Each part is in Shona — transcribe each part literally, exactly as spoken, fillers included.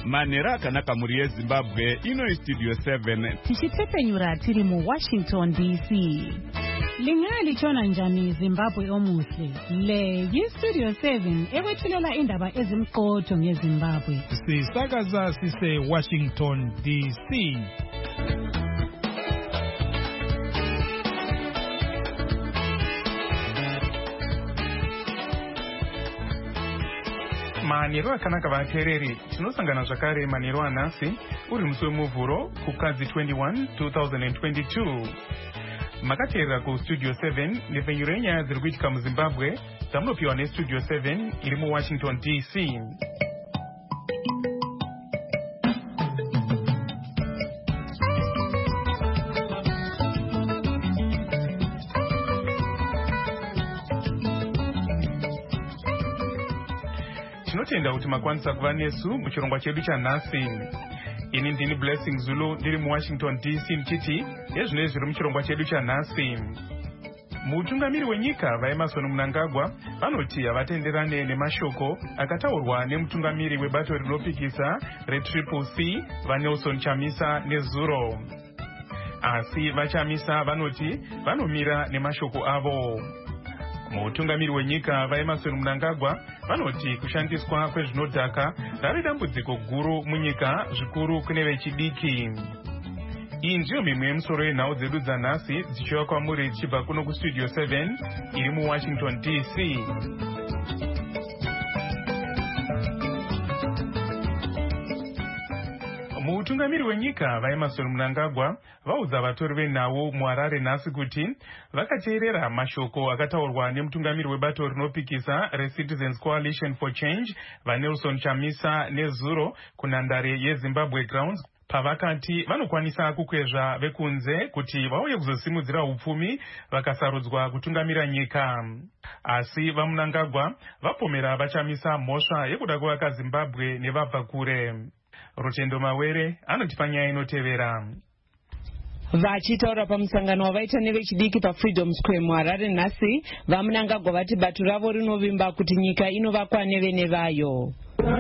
manera akanaka muri yeZimbabwe ino studio seven tichitepenyura tiri mu Washington D C. Lingali chona njani Zimbabwe omuhle. Le yi studio seven ewethulela indaba ezimqotho ngeZimbabwe. Sisakaza sise Washington D C. Maniro akanaka vateereri tinosangana zvakare maniro anhasi uri musi wemuvhuro kukadzi twenty-one two thousand twenty-two. Makateerera kustudio seven nepfenyuro yenyaya dziri kuitika muZimbabwe dzamunopiwa nestudio seven iri muWashington D C. Tinotenda kuti makwanisa kuva nesu muchirongwa chedu chanhasi. Ini ndini Blessing Zulu ndiri muWashington D C mchiti yezvino zviri muchirongwa chedu chanhasi. Mutungamiri wenyika vaEmmerson Mnangagwa vanoti havatenderane nemashoko akataurwa nemutungamiri webato rinopikisa retriple C vaNelson Chamisa nezuro. Asi vaChamisa vanoti vanomira nemashoko avo. Mutungamiri wenyika vaEmmerson Mnangagwa vanoti kushandiswa kwezvinodhaka rave dambudziko guru munyika zvikuru kune vechidiki. Iyi ndiyo mimwe yemusoro yenhau dzedu dzanhasi dzichiva kwamuri dzichibva kuno kustudio seven iri muWashington D C. Mutungamiri wenyika vaEmmerson Mnangagwa vaudza vatori venhau muHarare nhasi kuti vakateerera mashoko akataurwa nemutungamiri webato rinopikisa reCitizens Coalition for Change vaNelson Chamisa nezuro kunhandare yeZimbabwe Grounds pavakati vanokwanisa kukwezva vekunze kuti vauye kuzosimudzira upfumi vakasarudzwa kutungamira nyika. Asi vaMnangagwa vapomera vaChamisa mhosva yekuda kuvaka Zimbabwe nevabva kure. Rutendo Mawere anotipa nyaya inotevera. Vachitaura pamusangano wavaita nevechidiki paFreedom Square muHarare nhasi, vaMnangagwa vati bato ravo rinovimba kuti nyika inovakwa nevene vayo.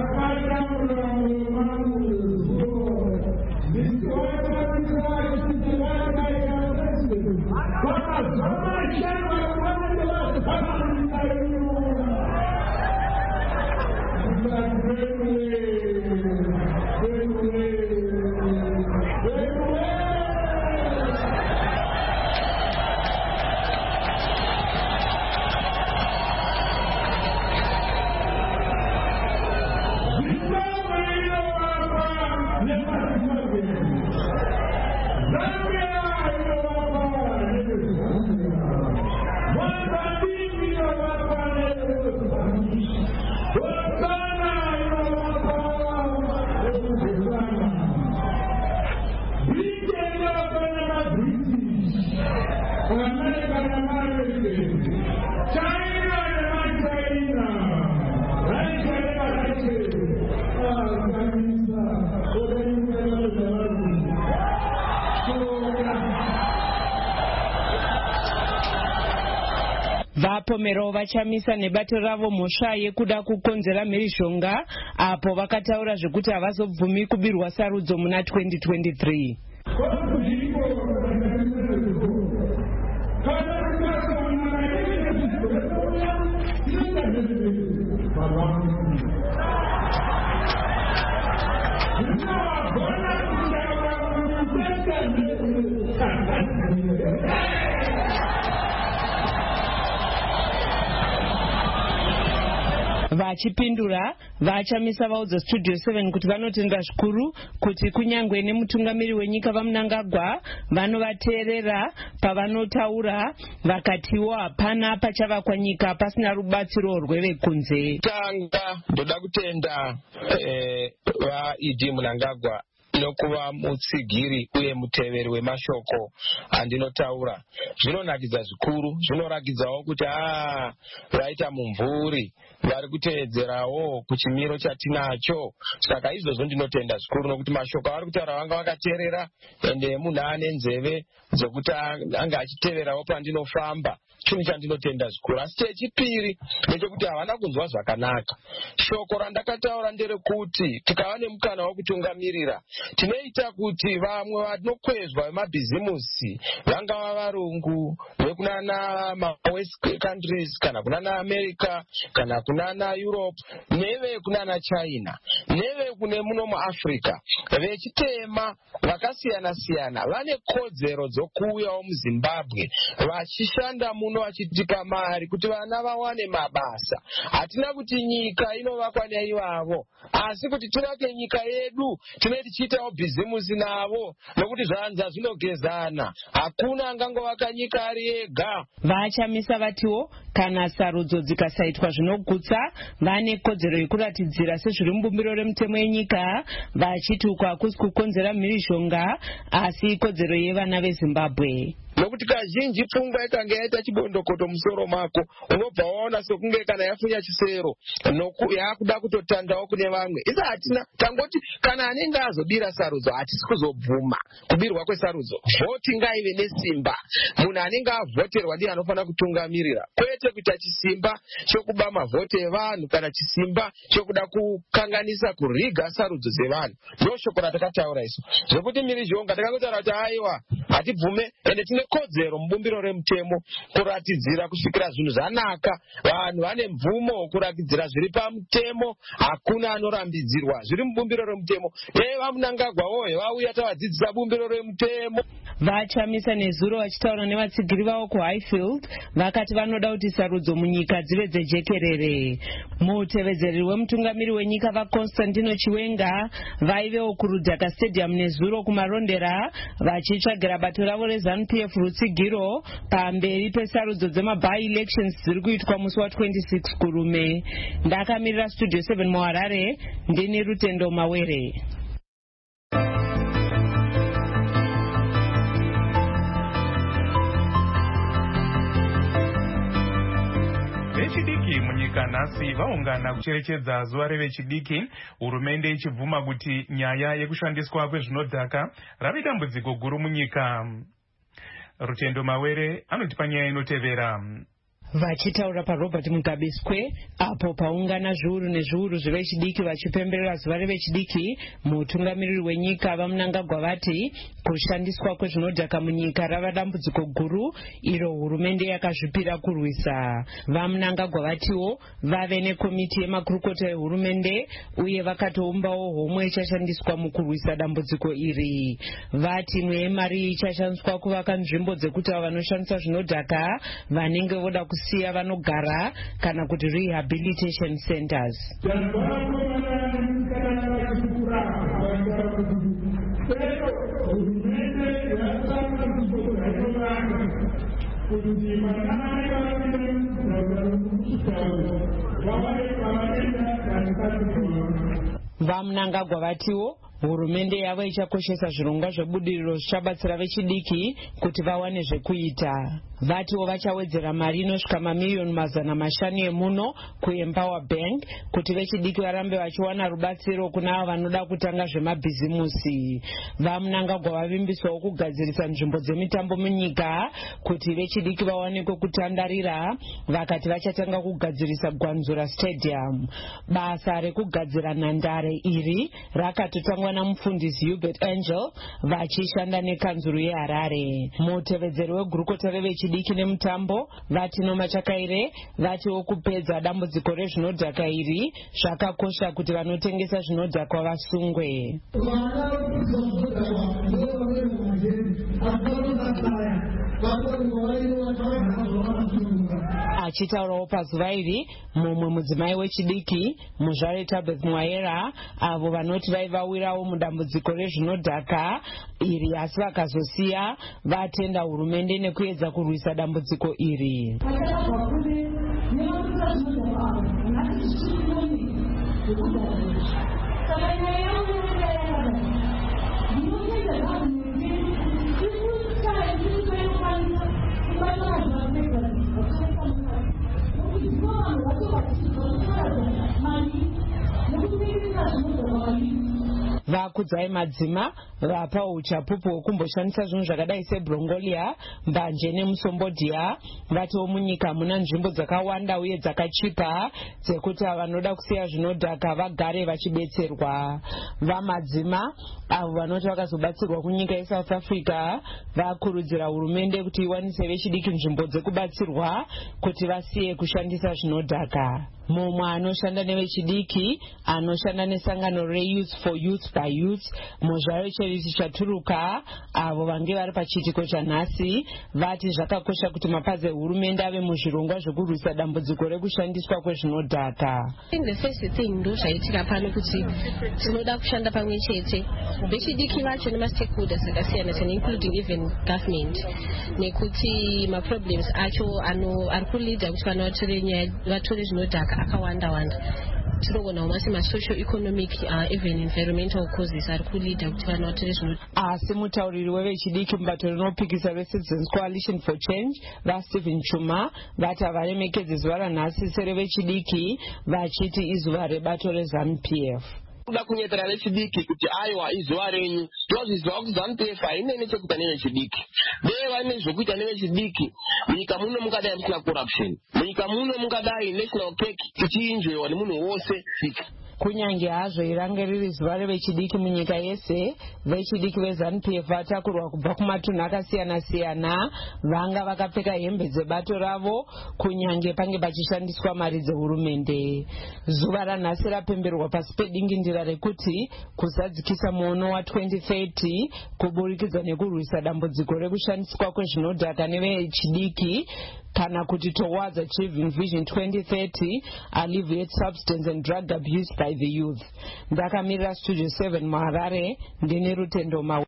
Vapomero vaChamisa nebato ravo mhosva yekuda kukonzera mhirizhonga apo vakataura zvekuti havazobvumi kubirwa sarudzo muna twenty twenty-three. Vachipindura vaChamisa vaudza studio seven kuti vanotenda zvikuru kuti kunyangwe nemutungamiri wenyika vaMnangagwa vanovateerera pavanotaura vakatiwo hapana pachavakwa nyika pasina rubatsiro rwevekunze. Tanga ndoda kutenda eh, vaED Mnangagwa nokuva mutsigiri uye muteveri wemashoko andinotaura. Zvinonakidza zvikuru, zvinorakidzawo kuti aa vaita mumvuri vari kuteedzerawo kuchimiro chatinacho. Saka izvozvo ndinotenda zvikuru nokuti mashoko avari kutaura vanga vakateerera, ende munhu ane nzeve dzokuti anga achiteverawo pandinofamba. Chinhu chandinotenda zvikuru. Asi chechipiri ndechekuti havana kunzwa zvakanaka. Shoko randakataura nderekuti tikava nemukana wokutungamirira, tinoita kuti vamwe vanokwezva vemabhizimusi, vangava varungu vekunana mawest countries kana kunana America kana kunana Europe neve kunana China neve kune muno muAfrica, vechitema vakasiyana siyana vane kodzero dzokuuyawo muZimbabwe vachishanda muno vachitipa mari kuti vana vawane mabasa. Hatina kuti nyika inovakwa naivavo, asi kuti tivake nyika yedu tinenge tichiitawo bhizimusi navo, nokuti zvanza zvinogezana. Hakuna angangovaka nyika ari ega. Vachamisa vatiwo kana sarudzo dzikasaitwa zvinogutsa vane kodzero yekuratidzira sezviri mubumbiro remutemo yenyika, vachiti uku hakusi kukonzera mhirizhonga asi kodzero yevana veZimbabwe. Nokuti kazhinji pfungwa ikanga yaita chibondokoto musoro mako, unobva waona sokunge kana yafunya chisero yakuda kutotandawo kune vamwe. Isa hatina, tangoti kana anenge azobira sarudzo hatisi kuzobvuma kubirwa kwesarudzo. Vhoti ngaive nesimba. Munhu anenge avhoterwa ndiye anofanira kutungamirira, kwete kuita chisimba chokuba mavhoti evanhu kana chisimba chokuda kukanganisa kuriga sarudzo dzevanhu. Ndiro shoko ratakataura isu. Zvokuti mhirizhonga takangotaura kuti aiwa hatibvume, ende tine kodzero mubumbiro remutemo kuratidzira kusvikira zvinhu zvanaka. Vanhu vane mvumo kuratidzira zviri pamutemo, hakuna anorambidzirwa. Zviri mubumbiro remutemo. Dei vamunangagwa woye vauya tavadzidzisa bumbiro remutemo. Vachamisa nezuro vachitaura nevatsigiri vavo kuHighfield vakati vanoda kuti sarudzo munyika dzive dzejekerere. Mutevedzeri wemutungamiri wenyika vaConstantino Chiwenga vaivewo kuRudhaka Stadium nezuro kumarondera vachitsvagira bato ravo reZANU-P F rutsigiro pamberi pesarudzo dzema-by elections dziri kuitwa musi wa26 kurume. Ndakamirira Studio seven muHarare, ndini Rutendo Mawere. Vechidiki munyika nhasi vaungana kucherechedza zuva revechidiki, hurumende ichibvuma kuti nyaya yekushandiswa kwezvinodhaka rave dambudziko guru munyika. Rutendo Mawere anotipa nyaya inotevera. Vachitaura paRobert Mugabe Square apo paungana zviuru nezviuru zvevechidiki vachipemberera zuva revechidiki, mutungamiriri wenyika vaMnangagwa vati kushandiswa kwezvinodhaka munyika rava dambudziko guru iro hurumende yakazvipira kurwisa. VaMnangagwa vatiwo vave nekomiti yemakurukota ehurumende uye vakatoumbawo homwe ichashandiswa mukurwisa dambudziko iri. Vati imwe yemari ichashandiswa kuvaka nzvimbo dzekuti avo vanoshandisa zvinodhaka vanenge voda siya vanogara kana kuti rehabilitation centers. VaMnangagwa vatiwo hurumende yavo ichakoshesa zvirongwa zvebudiriro zvichabatsira vechidiki kuti vawane zvekuita. Vatiwo vachawedzera mari inosvika mamiliyoni mazana mashanu emuno kuEmpower Bank kuti vechidiki varambe vachiwana rubatsiro kuna avo vanoda kutanga zvemabhizimusi. VaMnangagwa vavimbiswawo kugadzirisa nzvimbo dzemitambo munyika kuti vechidiki vawanekwe kutandarira, vakati vachatanga kugadzirisa Gwanzura Stadium. Basa rekugadzira nhandare iri rakatotangwa namufundisi Hubert Angel vachishanda nekanzuru yeHarare. Mutevedzeri wegurukota revechidiki nemutambo vati Noma Chakaire vatiwo kupedza dambudziko rezvinodhaka iri zvakakosha kuti vanotengesa zvinodhakwa vasungwe. Achitaurawo pazuva iri mumwe mudzimai wechidiki muzvare Tabeth Mwaera avo vanoti vaivawirawo mudambudziko rezvinodhaka iri asi vakazosiya vatenda hurumende nekuedza kurwisa dambudziko iri. Vakudzai madzima vapa uchapupu hwekumboshandisa zvinhu zvakadai sebrongolia, mbanje nemusombodhia. Vatiwo munyika muna nzvimbo dzakawanda uye dzakachipa dzekuti vanoda kusiya zvinodhaka vagare vachibetserwa. Vamadzima avo vanoti vakazobatsirwa kunyika yeSouth Africa vakurudzira hurumende kuti iwanise vechidiki nzvimbo dzekubatsirwa kuti vasiye kushandisa zvinodhaka. Mumwe anoshanda nevechidiki anoshanda nesangano reYouth for Youth by Youth muzvayo cherisi chaturuka avo vange vari pachiitiko chanhasi vati zvakakosha kuti mapazi ehurumende ave muzvirongwa zvekurwisa dambudziko rekushandiswa kwezvinodhaka. The first thing ndo zvaitika pano kuti tinoda kushanda pamwe chete vechidiki vacho nemastakeholders akasiyana siyana including even government nekuti maproblems acho ano ari kulida kuti vanhu vatore zvinodhaka akawanda wanda. Tinogona umasi ma-social economic uh, even environmental causes ari kulida kuti vanhu vatore zvinodhaka. Asi mutauriri wevechidiki mubato rinopikisa reCitizens Coalition for Change vaStephen Chuma vati havaremekedzi zuva ranhasi serevechidiki vachiti izuva rebato reZANU-P F. Kuda kunyetera vechidiki kuti aiwa izuva renyu ndozviziva kuti ZANU-P F haine nechekuita nevechidiki. Dei vaine zvokuita nevechidiki munyika muno mungadai musina corruption, munyika muno mungadai national cake ichiinjoiwa nemunhu wose. Kunyange hazvo irange riri zuva revechidiki munyika yese, vechidiki veZANU-P F vatakurwa kubva kumatunhu akasiyana siyana vanga vakapfeka hembe dzebato ravo kunyange pange pachishandiswa mari dzehurumende. Zuva ranhasi rapemberwa pasi pedingindira rekuti kuzadzikisa muono wa-twenty thirty kuburikidza nekurwisa dambudziko rekushandiswa kwezvinodhaka nevechidiki kana kuti towards achieving vision twenty thirty, alleviate substance and drug abuse by the youth. Ndakamirira Studio seven muHarare ndine Rutendo Mawe.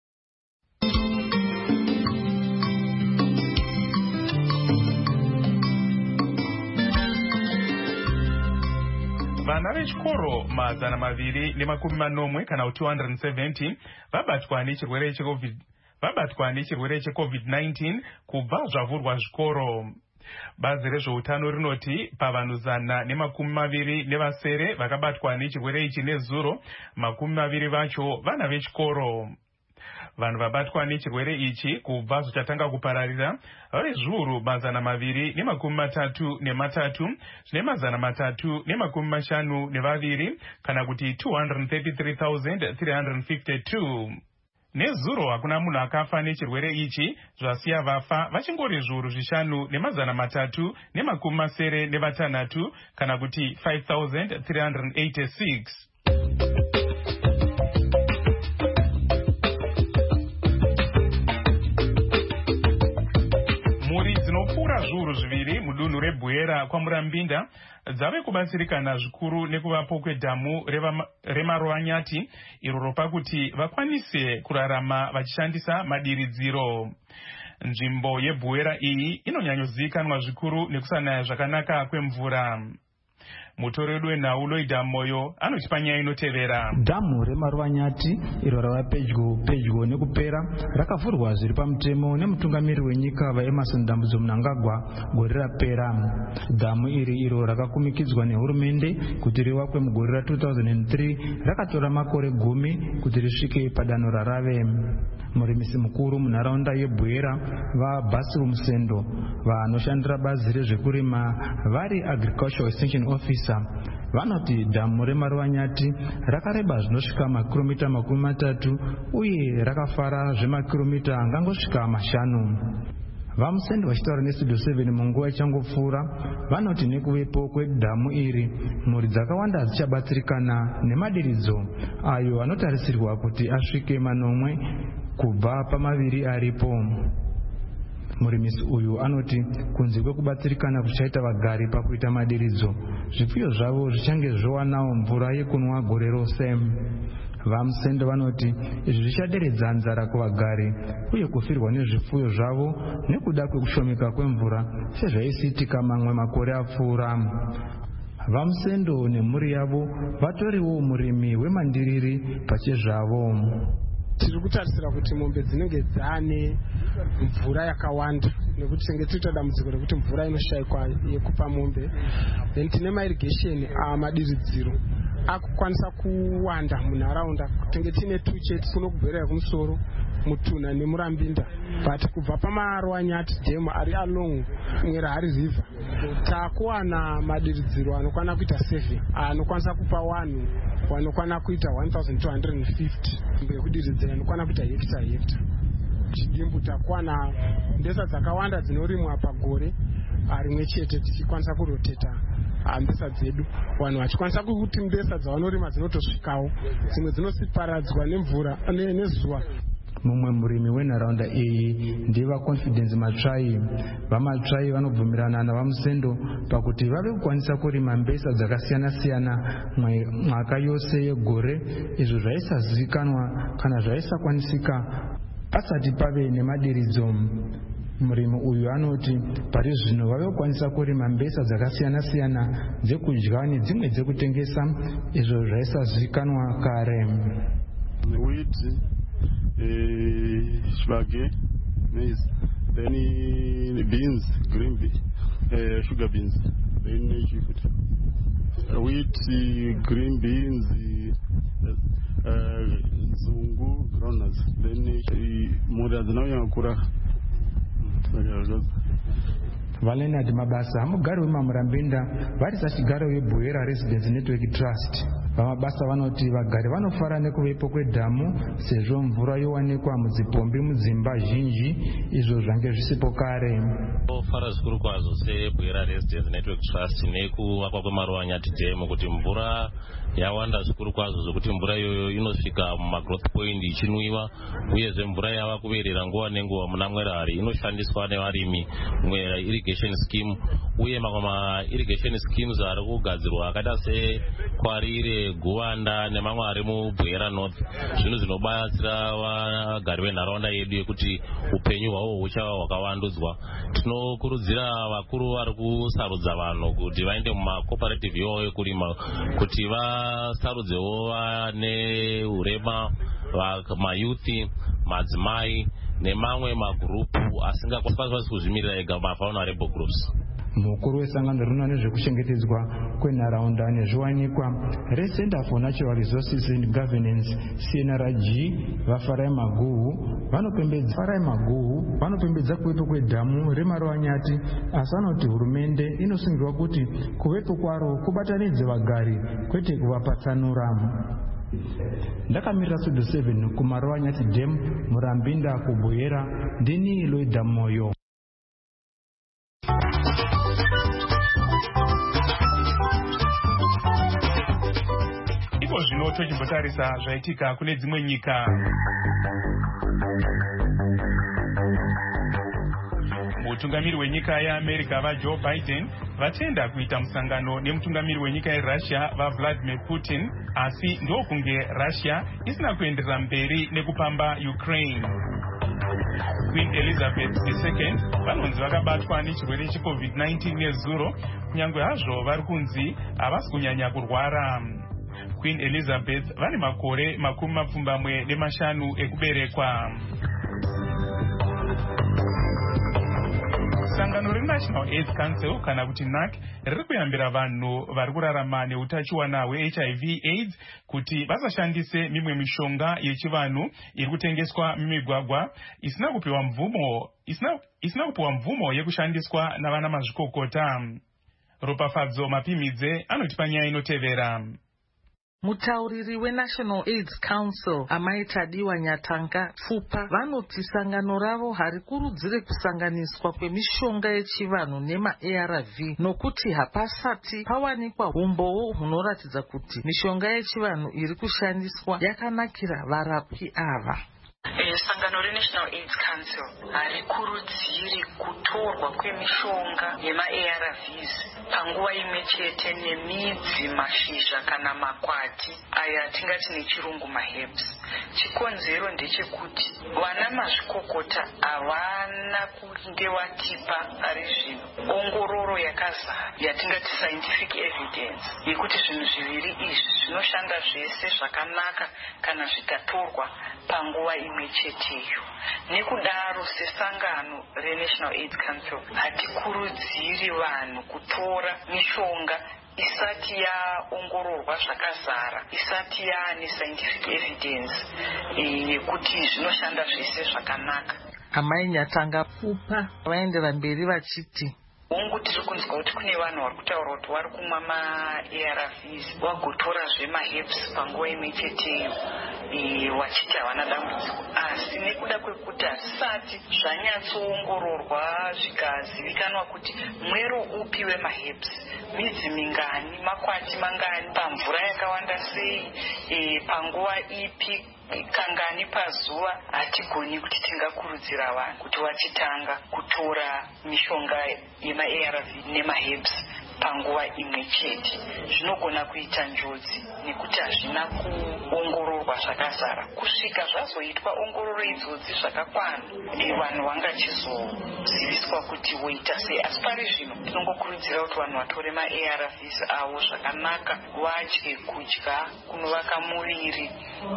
Vana vechikoro mazana maviri nemakumi manomwe kana two hundred seventy vabatwa nechirwere checovid vabatwa nechirwere checovid nineteen kubva zvavhurwa zvikoro. Bazi rezveutano rinoti pavanhu zana nemakumi maviri nevasere vakabatwa nechirwere ichi nezuro, makumi maviri vacho vana vechikoro. Vanhu vabatwa nechirwere ichi kubva zvichatanga kupararira vave zviuru mazana maviri nemakumi matatu nematatu zvine mazana matatu nemakumi mashanu nevaviri kana kuti two hundred thirty-three thousand three hundred fifty-two. Nezuro hakuna munhu akafa nechirwere ichi, zvasiya vafa vachingori zviuru zvishanu nemazana matatu nemakumi masere nevatanhatu kana kuti five thousand three hundred eighty-six. Mhuri dzinopfuura zviuru zviviri mudunhu reBwera kwaMurambinda dzave kubatsirikana zvikuru nekuvapo kwedhamu reMarwanyati iro ropa kuti vakwanise kurarama vachishandisa madiridziro. Nzvimbo yeBwera iyi inonyanyozivikanwa zvikuru nekusanaya zvakanaka kwemvura. Mutoreri wenhau Loida Moyo anotipa nyaya inotevera. Dhamu reMarwanyati iro rava pedyo pedyo nekupera rakavhurwa zviri pamutemo nemutungamiri wenyika vaEmmerson Dambudzo Mnangagwa gore rapera. Dhamu iri iro rakakumikidzwa nehurumende kuti rivakwe mugore ra two thousand three rakatora makore gumi kuti risvike padanho rarave. Murimisi mukuru munharaunda yeBwera vaBasiru Musendo vanoshandira bazi rezvekurima vari Agricultural Extension Officer vanoti dhamu reMarwanyati rakareba zvinosvika makiromita makumi matatu uye rakafara zvemakiromita angangosvika mashanu. VaMusendo vachitaura neStudio seven munguva ichangopfuura vanoti nekuvepo kwedhamu iri mhuri dzakawanda dzichabatsirikana nemadiridzo ayo anotarisirwa kuti asvike manomwe kubva pamaviri aripo. Murimisi uyu anoti kunze kwekubatsirikana kuchaita vagari pakuita madiridzo, zvipfuyo zvavo zvichange zvowanawo mvura yekunwa gore rose. VaMusendo vanoti izvi zvichaderedza nzara kuvagari uye kufirwa nezvipfuyo zvavo nekuda kwekushomeka kwemvura sezvaisiitika mamwe makore apfuura. VaMusendo nemhuri yavo vatoriwo murimi wemandiriri pachezvavo. tiri kutarisira kuti mombe dzinenge dzane mvura yakawanda nekuti tenge tiri dambudziko rekuti mvura inoshayikwa yekupa mombe. Then tine mairrigation amadiridziro akukwanisa kuwanda munharaunda. Tenge tine tucheti tunokubhera kumusoro Mutuna nemurambinda, but kubva pamaRwanyati dam ari along Mwera river takuwana madiridziro anokwana kuita seven anokwanisa kupa vanhu vanokwana kuita one thousand two hundred fifty mbekudiridzira anokwana kuita hekta hekta. Chidimbu takuwana mbesa dzakawanda dzinorimwa pagore rimwe chete tichikwanisa kuroteta mbesa dzedu, vanhu vachikwanisa kuti mbesa dzavanorima dzinotosvikawo, dzimwe dzinosiparadzwa nemvura nezuva. Mumwe murimi wenharaunda iyi ndiva Confidence Matsvai. VaMatsvai vanobvumirana navamusendo pakuti vave kukwanisa kurima mbesa dzakasiyana siyana mwaka yose yegore, izvo zvaisazivikanwa kana zvaisakwanisika asati pave nemadiridzo. Murimi uyu anoti pari zvino vave kukwanisa kurima mbesa dzakasiyana siyana dzekudya nedzimwe dzekutengesa, izvo zvaisazivikanwa kare. Shvage, maize, then beans, green beans, uh, sugar beans, then uh, wheat, green beans, uh, zungu, groundnuts, then more than now Valenad Mabasa, mugari wemamurambinda vari sachigaro webhoera Residence Network Trust. VaMabasa vanoti vagari vanofara nekuvepo kwedhamu sezvo mvura yowanikwa mudzipombi mudzimba zhinji, izvo zvange zvisipo kare. Ofara zvikuru kwazvo sebhoera Residence Network Trust nekuvakwa kwemaRwanyati dam kuti mvura yawanda zvikuru kwazvo zvokuti mvura iyoyo inosvika mumagrowth point ichinwiwa, uyezve mvura yava kuverera nguva nenguva muna Mwera inoshandiswa nevarimi Mwera irrigation scheme, uye mamwe ma-irrigation schemes ari kugadzirwa akaita seKwarire, Guwanda nemamwe ari muBhoera North, zvinhu zvinobatsira vagari venharaunda yedu yekuti upenyu hwavo huchava hwakavandudzwa. Tinokurudzira vakuru vari kusarudza vanhu kuti vaende mumacooperative iwavo yekurima kuti vasarudzewo vane urema, mayuthi, madzimai nemamwe magrupu asingakwanisi kuzvimirira ega, ma-vulnerable groups. Mukuru wesangano rinoona nezvekuchengetedzwa kwenharaunda nezviwanikwa reCenter for Natural Resources and Governance C N R G vaFarai Maguhu vanopembedza Farai Maguhu vanopembedza kuvepo kwedhamu reMarwanyati, asi vanoti hurumende inosungirwa kuti kuvepo kwaro kubatanidze vagari kwete kuvapatsanura. Ndakamirira Studio seven kuMarwanyati dam Murambinda kuBhoera, ndini Lloyd Moyo. Iko zvino tochimbotarisa zvaitika kune dzimwe nyika. Mutungamiri wenyika yeAmerica vaJoe Biden vatenda kuita musangano nemutungamiri wenyika yeRussia vaVladimir Putin, asi ndokunge Russia isina kuenderera mberi nekupamba Ukraine. Queen Elizabeth the second vanonzi vakabatwa nechirwere cheCovid nineteen nezuro, kunyange hazvo vari kunzi havasi kunyanya kurwara. Queen Elizabeth vane makore makumi mapfumbamwe nemashanu ekuberekwa. Sangano reNational AIDS Council kana kuti N A C riri kuyambira vanhu vari kurarama neutachiwana hweH I V AIDS kuti vasashandise mimwe mishonga yechivanhu iri kutengeswa mumigwagwa isina kupiwa mvumo isina, isina kupiwa mvumo yekushandiswa navana mazvikokota. Ropafadzo Mapimidze anotipa nyaya inotevera. Mutauriri weNational AIDS Council Amaitadiwa Nyatanga Pfupa vanoti sangano ravo harikurudzire kusanganiswa kwemishonga yechivanhu nema-A R V nokuti hapasati pawanikwa umbowo hunoratidza kuti mishonga yechivanhu iri kushandiswa yakanakira varapwi ava. Sangano reNational AIDS Council harikurudziri kutorwa kwemishonga yema-A R Vs panguva imwe chete nemidzi, mashizha kana makwati aya tingati nechirungu maherbs. Chikonzero ndechekuti vana mazvikokota havana kunge vatipa ari zvino ongororo zvakazara yatingati scientific evidence yekuti zvinhu zviviri izvi zvinoshanda zvese zvakanaka kana zvikatorwa panguva imwe cheteyo. Nekudaro sesangano reNational AIDS Council hatikurudziri vanhu kutora mishonga isati yaongororwa zvakazara, isati yaane scientific evidence yekuti zvinoshanda zvese zvakanaka. Amai Nyatanga Pfupa vaendera mberi vachiti hongu tiri kunzwa kuti kune vanhu vari kutaura kuti vari kumwa ma-A R Vs wagotorazve ma-herbs panguva imwe cheteyo wachiti havana dambudziko, asi nekuda kwekuti hazvisati zvanyatsoongororwa zvikazivikanwa kuti mwero upi wema-herbs, midzi mingani, makwati mangani, pamvura yakawanda sei, panguva ipi, kangani pazuva, hatigoni kuti tingakurudzira vanhu kuti vachitanga kutora mishonga yema-A R V nema-herbs panguva imwe chete. Zvinogona kuita njodzi nekuti hazvina kuongororwa zvakazara. Kusvika zvazoitwa ongororo idzodzi zvakakwana, vanhu vangachizoziviswa kuti voita sei. Asi pari zvino tinongokurudzira kuti vanhu vatore ma-A R Vs avo zvakanaka, vadye kudya kunovaka muviri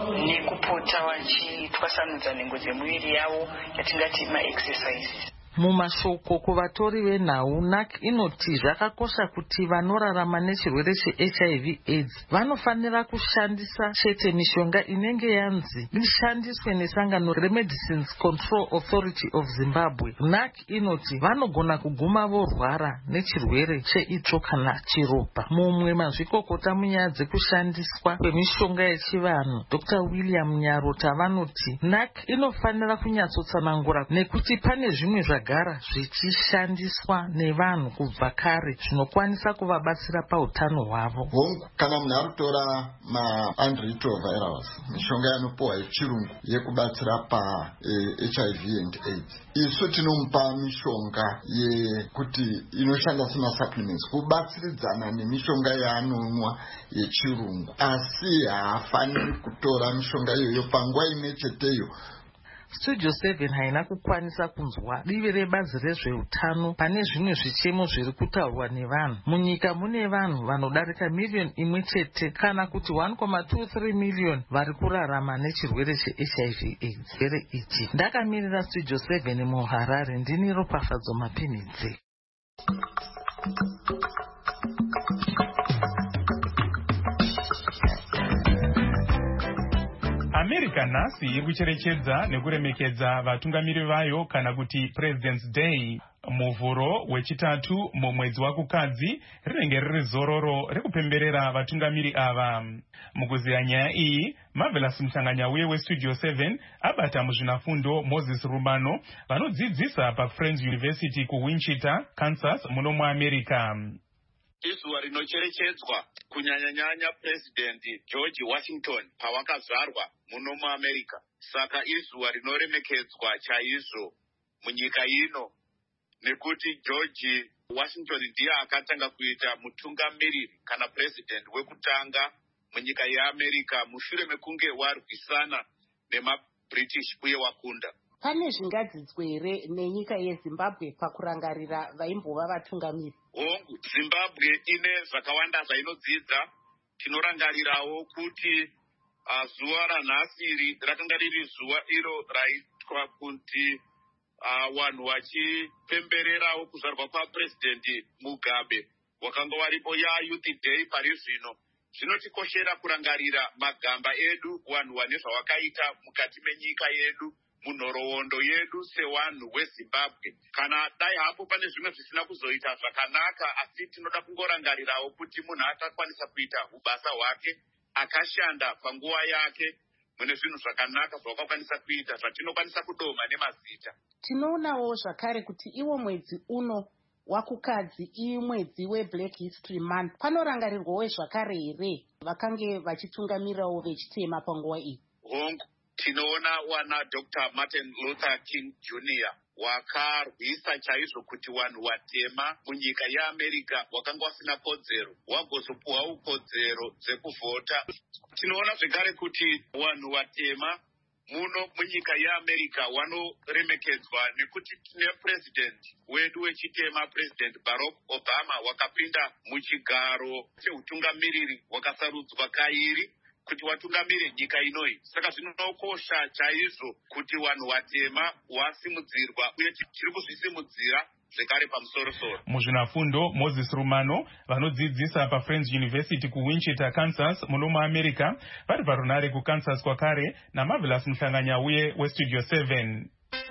nekupota vachitwasanudza nhengo dzemuviri yavo yatingati ma-exercises. Mumashoko kuvatori venhau, N A C inoti zvakakosha kuti vanorarama nechirwere che-H I V AIDS vanofanira kushandisa chete mishonga inenge yanzi ishandiswe nesangano reMedicines Control Authority of Zimbabwe. N A C inoti vanogona kuguma vorwara nechirwere cheitsvo kana chiropa. Mumwe mazvikokota munyaya dzekushandiswa kwemishonga yechivanhu, Doctor William Nyarota, vanoti N A C inofanira kunyatsotsanangura nekuti pane zvimwe zvagara zvichishandiswa nevanhu kubva kare zvinokwanisa kuvabatsira pautano hwavo. Hongu, kana munhu ari kutora ma-antiretrovirals, mishonga yanopuwa yechirungu yekubatsira pa H I V and AIDS, isu tinomupa mishonga yekuti inoshanda sema-supplements kubatsiridzana nemishonga yaanonwa yechirungu, asi haafaniri kutora mishonga iyoyo panguva imwe cheteyo. Studio seven haina kukwanisa kunzwa divi rebazi rezveutano pane zvimwe zvichemo zviri kutaurwa nevanhu. Munyika mune vanhu vanodarika miliyoni imwe chete kana kuti one point two three million vari kurarama nechirwere che-H I V AIDS. Chirwere ichi ndakamirira Studio seven muHarare, ndini Ropafadzo Mapinidzi. America nhasi iri kucherechedza nekuremekedza vatungamiri vayo kana kuti President's Day. Muvhuro wechitatu mumwedzi wakukadzi rinenge riri zororo rekupemberera vatungamiri ava. Mukuziya nyaya iyi, Marvelous Mhlanganyauye weStudio seven abata muzvinafundo Moses Rumano vanodzidzisa paFriends University kuWichita, Kansas muno muAmerica. Izuva rinocherechedzwa kunyanya-nyanya President George Washington pavakazvarwa muno muAmerica. Saka izuva rinoremekedzwa chaizvo munyika ino, nekuti George Washington ndiye akatanga kuita mutungamiriri kana president wekutanga munyika yeAmerica mushure mekunge warwisana nemaBritish uye wakunda. Pane zvingadzidzwe here nenyika yeZimbabwe pakurangarira vaimbova vatungamiri? Hongu, Zimbabwe ine zvakawanda zvainodzidza. Tinorangarirawo kuti uh, zuva ranhasi rakanga riri zuva iro raitwa kuti uh, vanhu vachipembererawo kuzvarwa kwaPresident Mugabe wakanga waripo yaYouth Day pari zvino. Zvinotikoshera kurangarira magamba edu, vanhu vane zvavakaita mukati menyika yedu, munhoroondo yedu sevanhu weZimbabwe. Kana dai hapo pane zvimwe zvisina kuzoita zvakanaka, asi tinoda kungorangarirawo kuti munhu akakwanisa kuita ubasa hwake, akashanda panguva yake, mune zvinhu zvakanaka zvawakakwanisa kuita zvatinokwanisa kudoma nemazita. Tinoonawo zvakare kuti iwo mwedzi uno wakukadzi imwedzi weBlack History Month. Panorangarirwawo zvakare here vakange vachitungamirawo vechitema panguva iyi? Hongu, tinoona wana Doctor Martin Luther King Junior wakarwisa chaizvo kuti vanhu vatema munyika yeAmerica wakanga wasina kodzero wagozopuwawo kodzero dzekuvhota. Tinoona zvekare kuti vanhu vatema muno munyika yeamerica vanoremekedzwa nekuti tine president wedu wechitema, president Barack Obama, wakapinda muchigaro cheutungamiriri wakasarudzwa kairi kuti watungamire nyika inoyi. Saka zvinokosha chaizvo kuti vanhu vatema vasimudzirwa uye tiri kuzvisimudzira zvekare pamusoro-soro. Muzvinafundo Moses Rumano vanodzidzisa paFriends University kuWinchester, Kansas muno muAmerica vari parunare kuKansas kwakare naMarvelous Muhlanganyauye weStudio seven.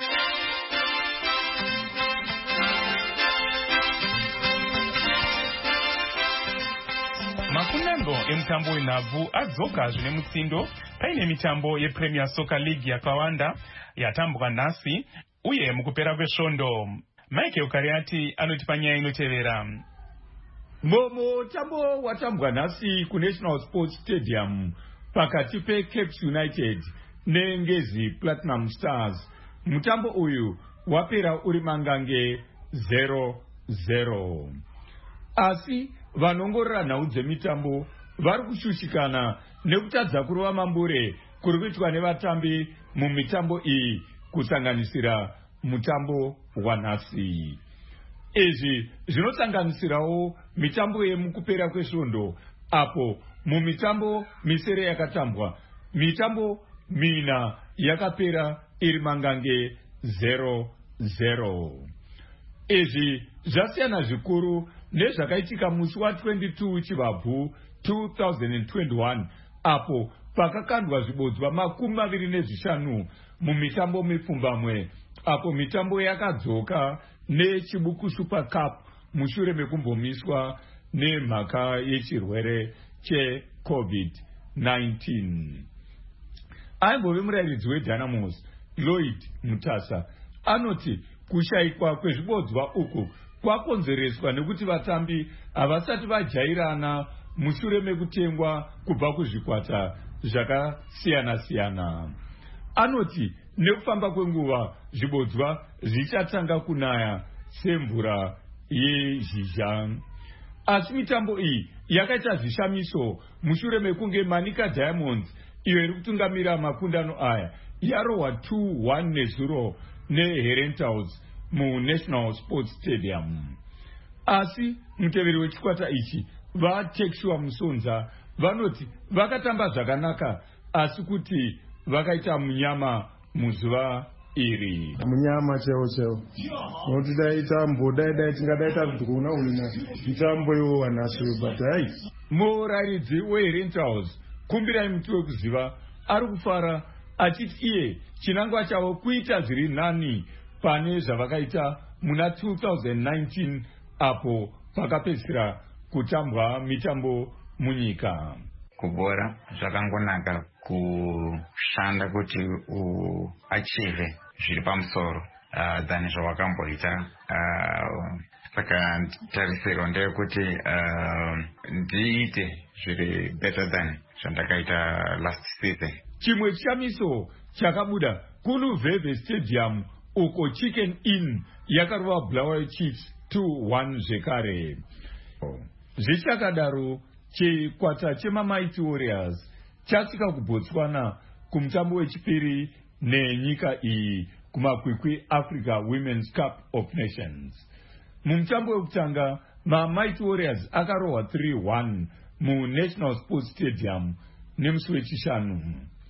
Makunando emutambo wenhabvu adzoka zvine mutsindo paine mitambo yePremier Soccer League yakawanda yatambwa nhasi uye mukupera kwesvondo. Michael Kariati anoti panyaya inotevera. Mutambo watambwa nhasi kuNational Sports Stadium pakati peCapes United neNgezi Platinum Stars. Mutambo uyu wapera uri mangange zero zero. Asi vanongorora nhau dzemitambo vari kushushikana nekutadza kurova mambure kuri kuitwa nevatambi mumitambo iyi kusanganisira mutambo wanhasi. Izvi zvinosanganisirawo mitambo yemukupera kwesvondo apo mumitambo misere yakatambwa mitambo mina yakapera iri mangange zero zero. Izvi zvasiyana zvikuru nezvakaitika musi wa22 Chivabvu two thousand twenty-one apo pakakandwa zvibodzwa makumi maviri nezvishanu mumitambo mipfumbamwe apo mitambo yakadzoka nechibuku Super Cup mushure mekumbomiswa nemhaka yechirwere cheCovid nineteen. Aimbove murairidzi weDynamos Lloyd Mutasa anoti kushayikwa kwezvibodzwa uku kwakonzereswa nekuti vatambi havasati vajairana mushure mekutengwa kubva kuzvikwata zvakasiyana-siyana. Anoti nekufamba kwenguva zvibodzwa zvichatanga kunaya semvura yezhizha. Asi mitambo iyi yakaita zvishamiso mushure mekunge Manica Diamonds iyo iri kutungamira makundano aya yarohwa two one nezuro neHerentals muNational Sports Stadium. Asi muteveri wechikwata ichi vaTekshua Musonza vanoti vakatamba zvakanaka asi kuti vakaita munyama muzuva iri. Munyama cheo cheo. Noti daita mboda dai tingadaita kuti kuna unina mitambo yo wanasi but hai. Murairidzi weHerentals Kumbirai Mutwe kuziva ari kufara achiti iye chinangwa chavo kuita zviri nani pane zvavakaita muna two thousand nineteen apo pakapedzisira kutambwa mitambo munyika. Kubora zvakangonaka kushanda kuti uachieve zviri pamusoro uh, than zvawakamboita. Uh, saka tarisiro ndeyekuti uh, ndiite zviri better than zvandakaita last season. Chimwe chishamiso chakabuda kuNuveve Stadium uko Chicken Inn yakarova Bulawayo Chiefs two one zvekare. Zvichakadaro chikwata chemaMighty Warriors chasvika kuBotswana kumutambo wechipiri nenyika iyi kumakwikwi Africa Women's Cup of Nations. Mumutambo wekutanga maMighty Warriors akarohwa three one muNational Sports Stadium nemusi wechishanu.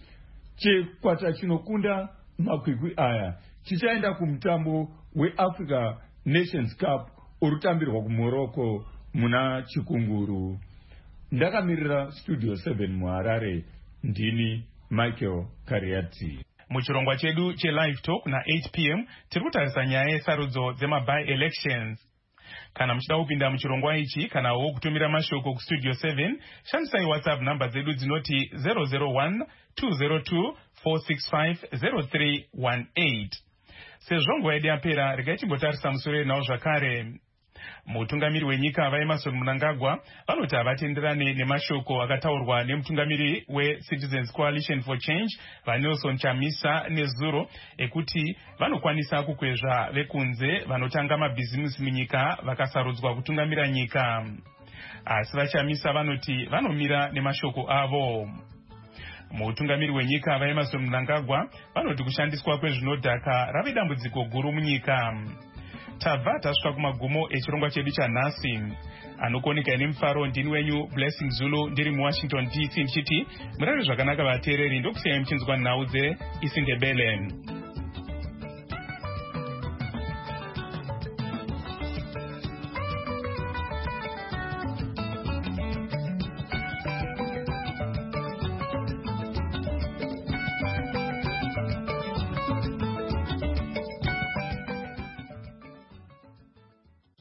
Chikwata chinokunda makwikwi aya chichaenda kumutambo weAfrica Nations Cup urutambirwa kuMorocco muna chikunguru. Ndakamirira Studio seven muHarare, ndini Michael Kariati. Muchirongwa chedu che live talk na eight p m tiri kutarisa nyaya yesarudzo dzemaby elections. Kana muchida kupinda muchirongwa ichi kana wo kutumira mashoko ku Studio seven, shandisai WhatsApp number dzedu dzinoti zero zero one two zero two four six five zero three one eight. Sezvo nguva yedu yapera, regai timbotarisa musoro nawo zvakare. Mutungamiri wenyika vaEmmerson Mnangagwa vanoti havatenderane nemashoko akataurwa nemutungamiri weCitizens Coalition for Change vaNelson Chamisa nezuro ekuti vanokwanisa kukwezva vekunze vanotanga mabhizimusi munyika vakasarudzwa kutungamira nyika. Asi vaChamisa vanoti vanomira nemashoko avo. mutungamiri wenyika vaemarson mnangagwa vanoti kushandiswa kwezvinodhaka rave dambudziko guru munyika. tabva tasvika kumagumo echirongwa chedu chanhasi. Anokoneka nemufaro ndini wenyu Blessing Zulu ndiri muWashington D C ndichiti murare zvakanaka vateereri, ndokusiyai muchinzwa nhau dzeIsindebele.